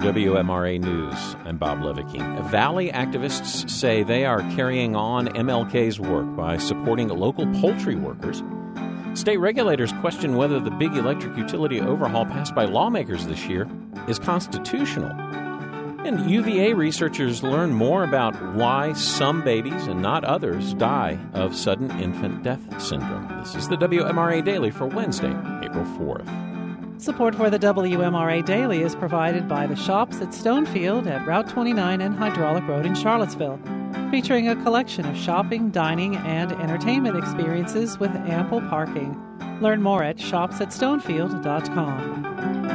WMRA News, I'm Bob Leviking. Valley activists say they are carrying on MLK's work by supporting local poultry workers. State regulators question whether the big electric utility overhaul passed by lawmakers this year is constitutional. And UVA researchers learn more about why some babies and not others die of sudden infant death syndrome. This is the WMRA Daily for Wednesday, April 4th. Support for the WMRA Daily is provided by the Shops at Stonefield at Route 29 and Hydraulic Road in Charlottesville, featuring a collection of shopping, dining, and entertainment experiences with ample parking. Learn more at shopsatstonefield.com.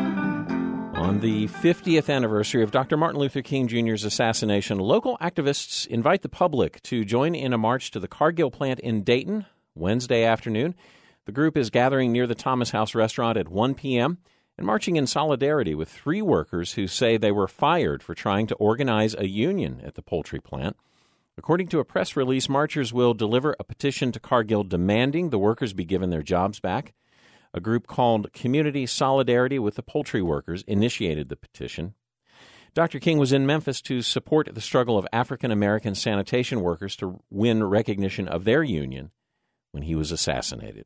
On the 50th anniversary of Dr. Martin Luther King Jr.'s assassination, local activists invite the public to join in a march to the Cargill plant in Dayton Wednesday afternoon. The group is gathering near the Thomas House restaurant at 1 p.m. and marching in solidarity with 3 workers who say they were fired for trying to organize a union at the poultry plant. According to a press release, marchers will deliver a petition to Cargill demanding the workers be given their jobs back. A group called Community Solidarity with the Poultry Workers initiated the petition. Dr. King was in Memphis to support the struggle of African-American sanitation workers to win recognition of their union when he was assassinated.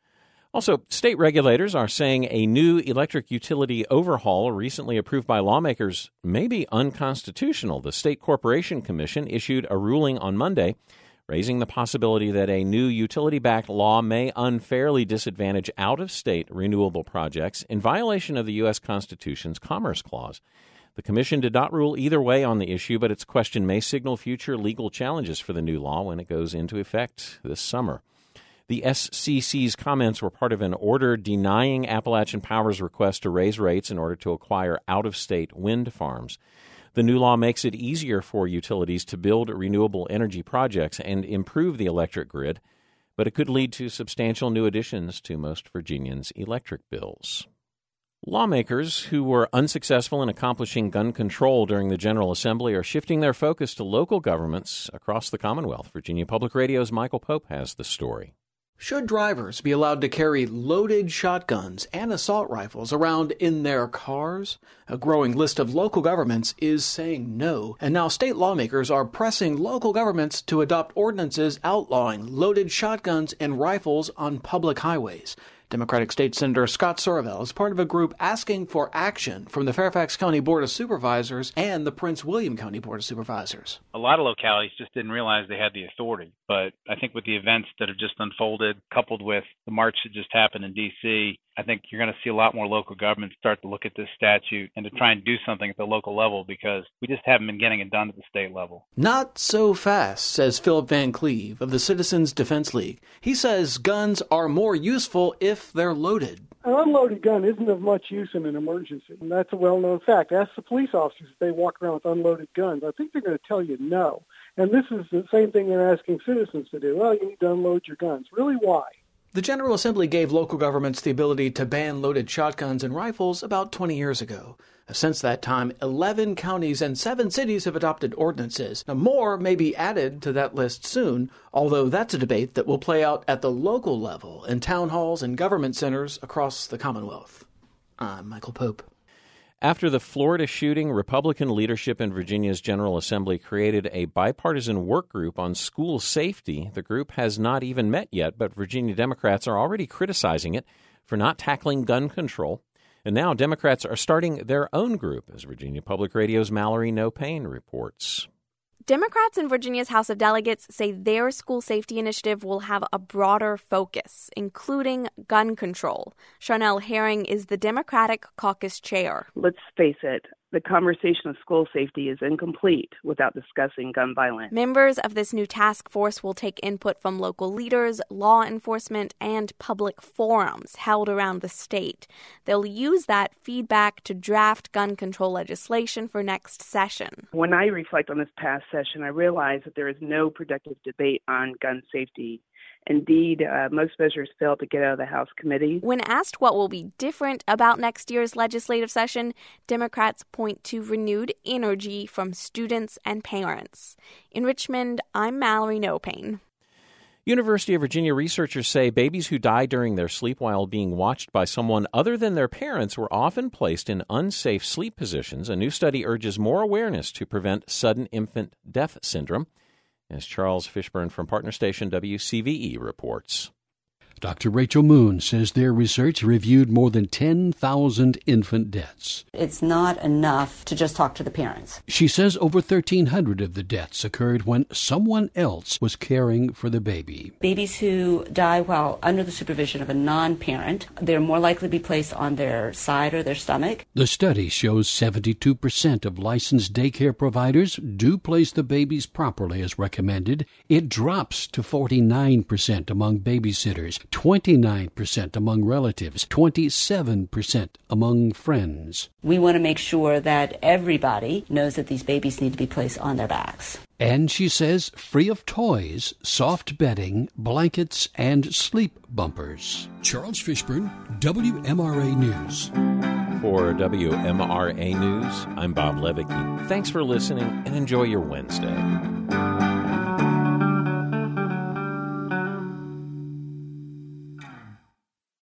Also, state regulators are saying a new electric utility overhaul recently approved by lawmakers may be unconstitutional. The State Corporation Commission issued a ruling on Monday, raising the possibility that a new utility-backed law may unfairly disadvantage out-of-state renewable projects in violation of the U.S. Constitution's Commerce Clause. The commission did not rule either way on the issue, but its question may signal future legal challenges for the new law when it goes into effect this summer. The SCC's comments were part of an order denying Appalachian Power's request to raise rates in order to acquire out-of-state wind farms. The new law makes it easier for utilities to build renewable energy projects and improve the electric grid, but it could lead to substantial new additions to most Virginians' electric bills. Lawmakers who were unsuccessful in accomplishing gun control during the General Assembly are shifting their focus to local governments across the Commonwealth. Virginia Public Radio's Michael Pope has the story. Should drivers be allowed to carry loaded shotguns and assault rifles around in their cars? A growing list of local governments is saying no, and now state lawmakers are pressing local governments to adopt ordinances outlawing loaded shotguns and rifles on public highways. Democratic State Senator Scott Sorovell is part of a group asking for action from the Fairfax County Board of Supervisors and the Prince William County Board of Supervisors. A lot of localities just didn't realize they had the authority, but I think with the events that have just unfolded, coupled with the march that just happened in D.C., I think you're going to see a lot more local governments start to look at this statute and to try and do something at the local level because we just haven't been getting it done at the state level. Not so fast, says Philip Van Cleve of the Citizens Defense League. He says guns are more useful if they're loaded. An unloaded gun isn't of much use in an emergency, and that's a well-known fact. Ask the police officers if they walk around with unloaded guns. I think they're going to tell you no. And this is the same thing they're asking citizens to do. Well, you need to unload your guns. Really, why? The General Assembly gave local governments the ability to ban loaded shotguns and rifles about 20 years ago. Since that time, 11 counties and 7 cities have adopted ordinances. Now, more may be added to that list soon, although that's a debate that will play out at the local level in town halls and government centers across the Commonwealth. I'm Michael Pope. After the Florida shooting, Republican leadership in Virginia's General Assembly created a bipartisan work group on school safety. The group has not even met yet, but Virginia Democrats are already criticizing it for not tackling gun control. And now Democrats are starting their own group, as Virginia Public Radio's Mallory No Pain reports. Democrats in Virginia's House of Delegates say their school safety initiative will have a broader focus, including gun control. Charnel Herring is the Democratic caucus chair. Let's face it, the conversation of school safety is incomplete without discussing gun violence. Members of this new task force will take input from local leaders, law enforcement, and public forums held around the state. They'll use that feedback to draft gun control legislation for next session. When I reflect on this past session, I realize that there is no productive debate on gun safety. Indeed, most measures failed to get out of the House committee. When asked what will be different about next year's legislative session, Democrats point to renewed energy from students and parents. In Richmond, I'm Mallory No Pain. University of Virginia researchers say babies who die during their sleep while being watched by someone other than their parents were often placed in unsafe sleep positions. A new study urges more awareness to prevent sudden infant death syndrome, as Charles Fishburne from partner station WCVE reports. Dr. Rachel Moon says their research reviewed more than 10,000 infant deaths. It's not enough to just talk to the parents. She says over 1,300 of the deaths occurred when someone else was caring for the baby. Babies who die while under the supervision of a non-parent, they're more likely to be placed on their side or their stomach. The study shows 72% of licensed daycare providers do place the babies properly as recommended. It drops to 49% among babysitters, 29% among relatives, 27% among friends. We want to make sure that everybody knows that these babies need to be placed on their backs. And she says free of toys, soft bedding, blankets, and sleep bumpers. Charles Fishburne, WMRA News. For WMRA News, I'm Bob Levicki. Thanks for listening and enjoy your Wednesday.